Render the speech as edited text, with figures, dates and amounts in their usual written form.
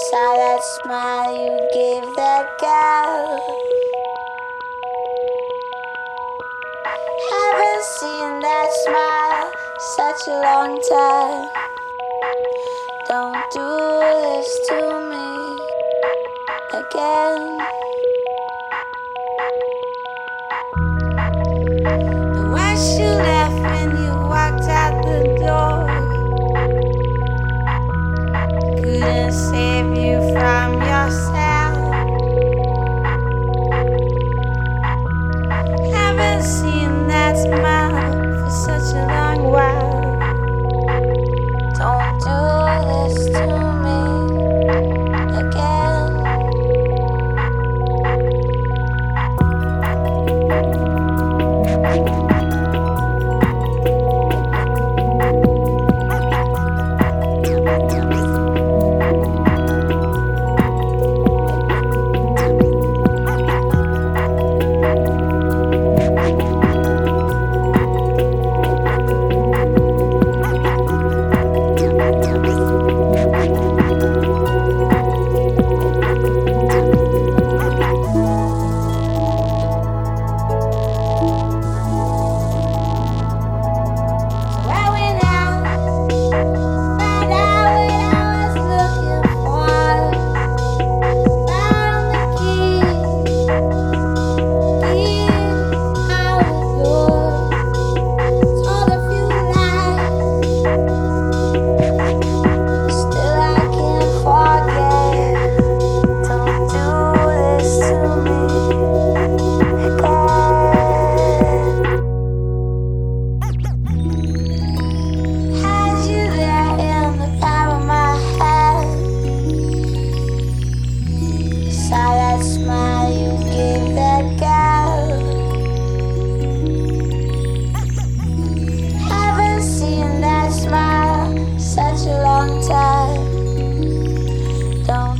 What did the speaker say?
Saw that smile you gave that girl. Haven't seen that smile such a long time. Don't do this to me again. The words you left when you walked out the door couldn't save you from yourself. Haven't seen that smile for such a long while. Don't do this to me again. Saw that smile you gave that girl. Haven't seen that smile such a long time. Don't